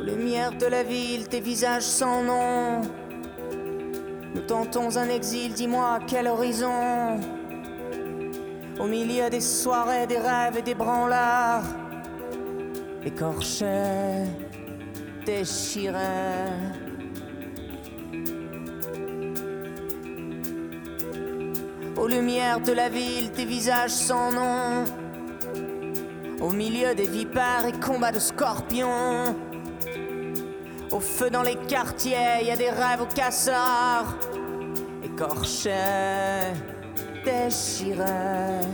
Lumière de la ville, tes visages sans nom. Nous tentons un exil, dis-moi quel horizon. Au milieu des soirées, des rêves et des branlards, écorchés, déchirés. Aux lumières de la ville, tes visages sans nom. Au milieu des vipères et combats de scorpions. Au feu dans les quartiers, y a des rêves aux casseurs, écorchés, déchirés.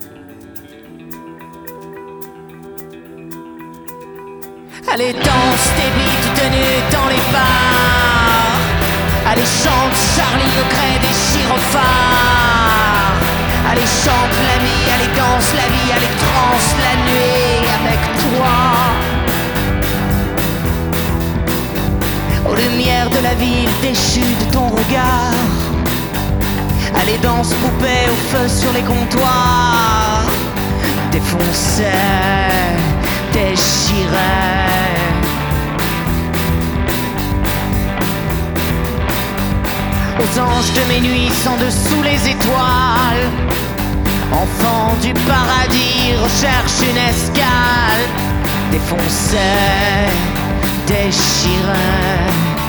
Allez danse tes bites tenues dans les bars. Allez chante Charlie au gré des gyrophares. Allez chante l'ami, allez danse la vie, allez transe la nuit avec toi. Aux lumières de la ville déchue de ton regard. Allez danse poupée au feu sur les comptoirs. Défoncés, déchirés. Aux anges de mes nuits sans dessous les étoiles. Enfants du paradis recherche une escale. Défoncés, déchirés.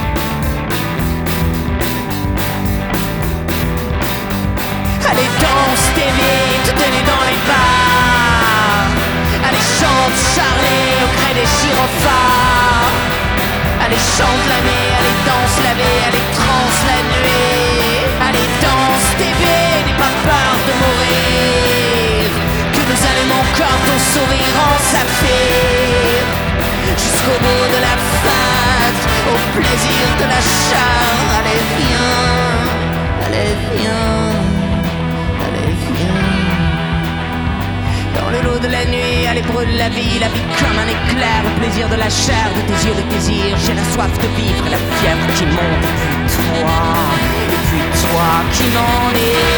Allez danse tes vies, te tenez dans les bars. Allez chante Charlie au gré des gyrophares. Allez chante la nuit, allez danse la vie, allez transe la nuit. Allez danse tes vies, n'aie pas peur de mourir. Que nous allons encore ton sourire en saphir. Jusqu'au bout de la fête, au plaisir de la chair. Allez viens, allez viens, allez viens. Dans le lot de la nuit, allez brûle la vie comme un éclair. Le plaisir de la chair, de tes yeux, le désir. J'ai la soif de vivre et la fièvre qui monte. Et puis toi qui m'enlèves.